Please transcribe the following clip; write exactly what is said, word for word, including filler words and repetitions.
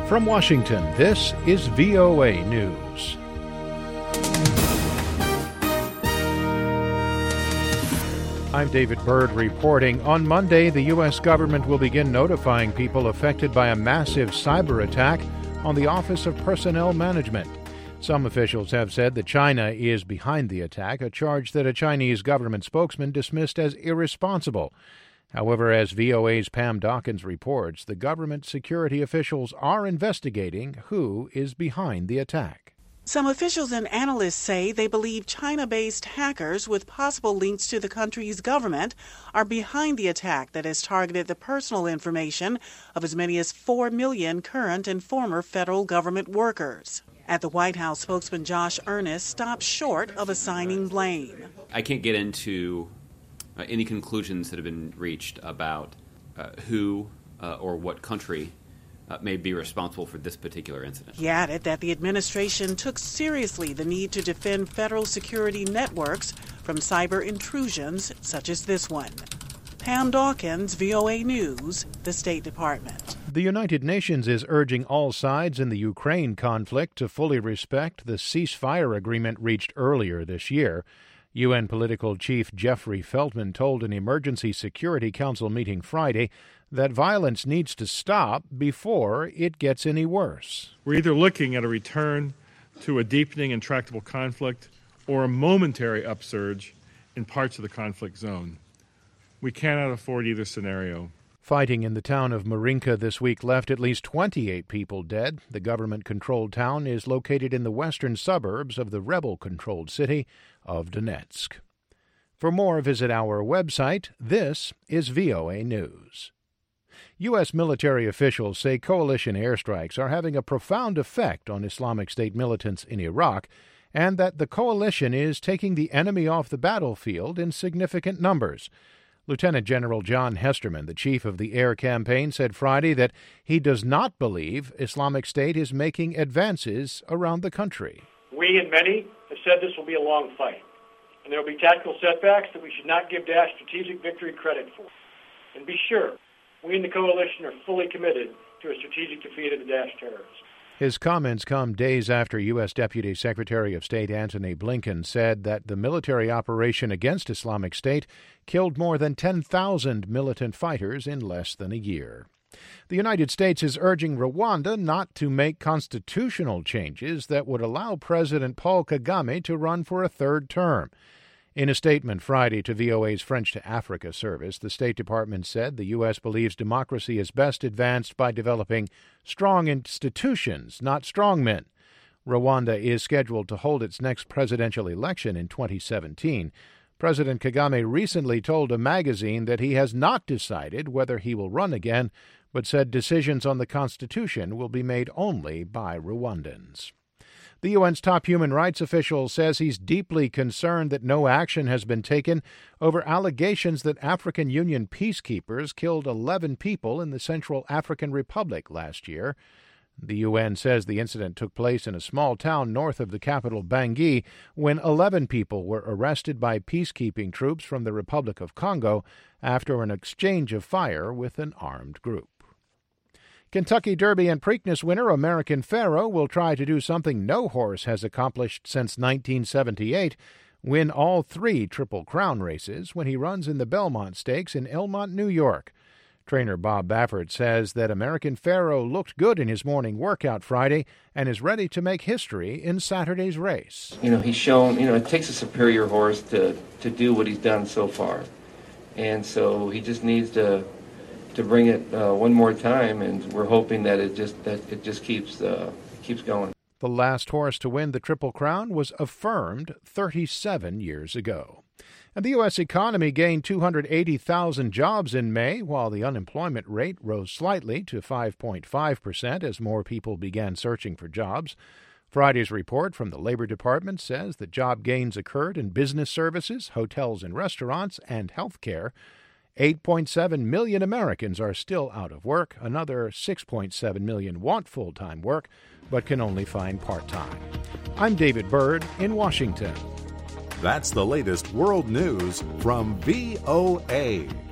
From Washington, this is V O A News. I'm David Byrd reporting. On Monday, the U S government will begin notifying people affected by a massive cyber attack on the Office of Personnel Management. Some officials have said that China is behind the attack, a charge that a Chinese government spokesman dismissed as irresponsible. However, as V O A's Pam Dawkins reports, the government security officials are investigating who is behind the attack. Some officials and analysts say they believe China-based hackers with possible links to the country's government are behind the attack that has targeted the personal information of as many as four million current and former federal government workers. At the White House, spokesman Josh Earnest stopped short of assigning blame. I can't get into uh, any conclusions that have been reached about uh, who uh, or what country Uh, may be responsible for this particular incident. He added that the administration took seriously the need to defend federal security networks from cyber intrusions such as this one. Pam Dawkins, V O A News, the State Department. The United Nations is urging all sides in the Ukraine conflict to fully respect the ceasefire agreement reached earlier this year. U N Political Chief Jeffrey Feltman told an Emergency Security Council meeting Friday that violence needs to stop before it gets any worse. We're either looking at a return to a deepening intractable conflict or a momentary upsurge in parts of the conflict zone. We cannot afford either scenario. Fighting in the town of Marinka this week left at least twenty-eight people dead. The government-controlled town is located in the western suburbs of the rebel-controlled city of Donetsk. For more, visit our website. This is V O A News. U S military officials say coalition airstrikes are having a profound effect on Islamic State militants in Iraq, and that the coalition is taking the enemy off the battlefield in significant numbers. Lieutenant General John Hesterman, the chief of the air campaign, said Friday that he does not believe Islamic State is making advances around the country. We and many have said this will be a long fight, and there will be tactical setbacks that we should not give Daesh strategic victory credit for. And be sure, we in the coalition are fully committed to a strategic defeat of the Daesh terrorists. His comments come days after U S. Deputy Secretary of State Antony Blinken said that the military operation against Islamic State killed more than ten thousand militant fighters in less than a year. The United States is urging Rwanda not to make constitutional changes that would allow President Paul Kagame to run for a third term. In a statement Friday to V O A's French to Africa service, the State Department said the U S believes democracy is best advanced by developing strong institutions, not strongmen. Rwanda is scheduled to hold its next presidential election in twenty seventeen. President Kagame recently told a magazine that he has not decided whether he will run again, but said decisions on the Constitution will be made only by Rwandans. The U N's top human rights official says he's deeply concerned that no action has been taken over allegations that African Union peacekeepers killed eleven people in the Central African Republic last year. The U N says the incident took place in a small town north of the capital, Bangui, when eleven people were arrested by peacekeeping troops from the Republic of Congo after an exchange of fire with an armed group. Kentucky Derby and Preakness winner American Pharoah will try to do something no horse has accomplished since nineteen seventy-eight, win all three Triple Crown races when he runs in the Belmont Stakes in Elmont, New York. Trainer Bob Baffert says that American Pharoah looked good in his morning workout Friday and is ready to make history in Saturday's race. You know, he's shown, you know, it takes a superior horse to, to do what he's done so far. And so he just needs to to bring it uh, one more time, and we're hoping that it just that it just keeps uh, keeps going. The last horse to win the Triple Crown was affirmed thirty-seven years ago. And the U S economy gained two hundred eighty thousand jobs in May, while the unemployment rate rose slightly to five point five percent as more people began searching for jobs. Friday's report from the Labor Department says that job gains occurred in business services, hotels and restaurants, and health care. eight point seven million Americans are still out of work. Another six point seven million want full-time work, but can only find part-time. I'm David Byrd in Washington. That's the latest world news from V O A.